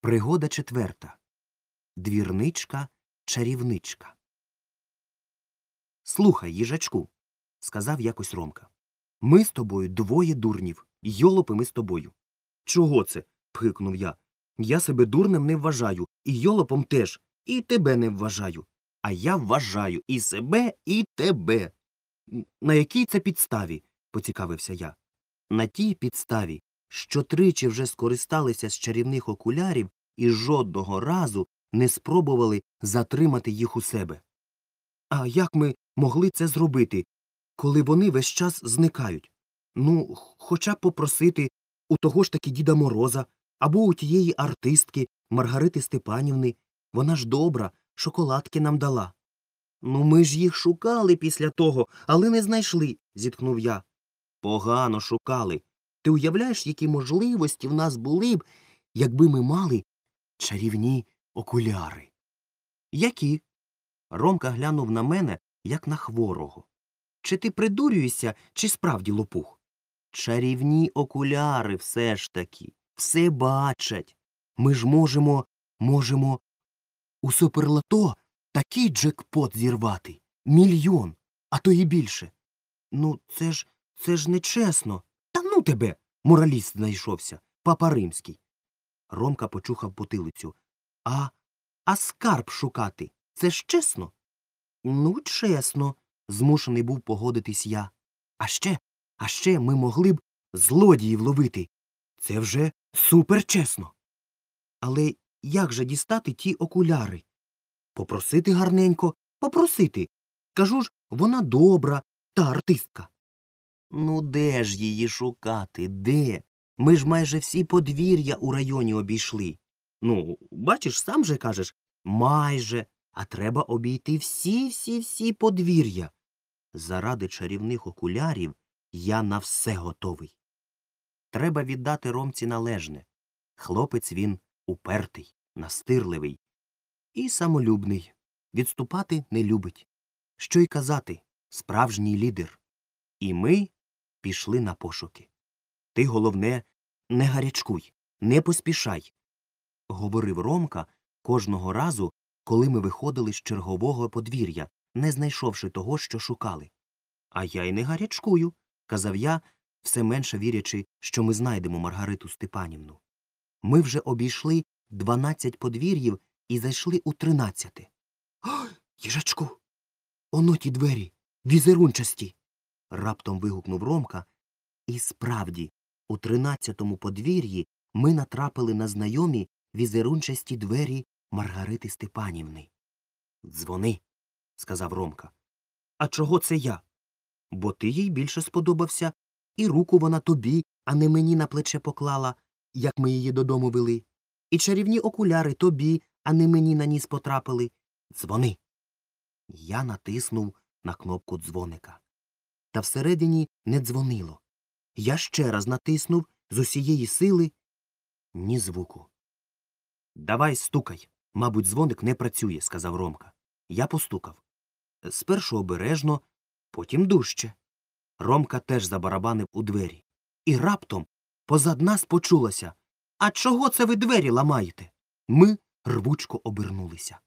Пригода четверта. Двірничка-чарівничка. «Слухай, їжачку», – сказав якось Ромка. «Ми з тобою двоє дурнів, йолопи ми з тобою». «Чого це?» – пхикнув я. «Я себе дурним не вважаю, і йолопом теж, і тебе не вважаю. А я вважаю і себе, і тебе». «На якій це підставі?» – поцікавився я. «На тій підставі, що тричі вже скористалися з чарівних окулярів і жодного разу не спробували затримати їх у себе». «А як ми могли це зробити, коли вони весь час зникають? Ну, хоча б попросити у того ж таки Діда Мороза або у тієї артистки Маргарити Степанівни. Вона ж добра, шоколадки нам дала». «Ну, ми ж їх шукали після того, але не знайшли», – зітхнув я. «Погано шукали. Ти уявляєш, які можливості в нас були б, якби ми мали чарівні окуляри?» «Які?» Ромка глянув на мене, як на хворого. «Чи ти придурюєшся, чи справді лопух?» «Чарівні окуляри все ж таки. Все бачать. Ми ж можемо у суперлото такий джекпот зірвати. 1 мільйон, а то і більше». «Ну, це ж нечесно». «Та ну тебе!» – мораліст знайшовся, папа римський. Ромка почухав потилицю. А скарб шукати – це ж чесно?» «Ну, чесно», – змушений був погодитись я. А ще ми могли б злодіїв ловити. Це вже суперчесно». «Але як же дістати ті окуляри?» «Попросити гарненько, попросити. Кажу ж, вона добра, та артистка». «Ну, де ж її шукати, де? Ми ж майже всі подвір'я у районі обійшли». «Ну, бачиш, сам же кажеш, майже, а треба обійти всі подвір'я. Заради чарівних окулярів я на все готовий». Треба віддати Ромці належне. Хлопець він упертий, настирливий і самолюбний. Відступати не любить. Що й казати, справжній лідер. І ми пішли на пошуки. «Ти, головне, не гарячкуй, не поспішай», – говорив Ромка кожного разу, коли ми виходили з чергового подвір'я, не знайшовши того, що шукали. «А я й не гарячкую», – казав я, все менше вірячи, що ми знайдемо Маргариту Степанівну. Ми вже обійшли 12 подвір'їв і зайшли у 13-те. «Ой, їжачку, оно ті двері, візерунчасті!» – раптом вигукнув Ромка. І справді, у 13-му подвір'ї ми натрапили на знайомі візерунчасті двері Маргарити Степанівни. «Дзвони», – сказав Ромка. «А чого це я?» «Бо ти їй більше сподобався, і руку вона тобі, а не мені на плече поклала, як ми її додому вели. І чарівні окуляри тобі, а не мені на ніс потрапили. Дзвони». Я натиснув на кнопку дзвоника. Та всередині не дзвонило. Я ще раз натиснув з усієї сили. Ні звуку. «Давай стукай. Мабуть, дзвоник не працює», – сказав Ромка. Я постукав. Спершу обережно, потім дужче. Ромка теж забарабанив у двері. І раптом позад нас почулося: «А чого це ви двері ламаєте?» Ми рвучко обернулися.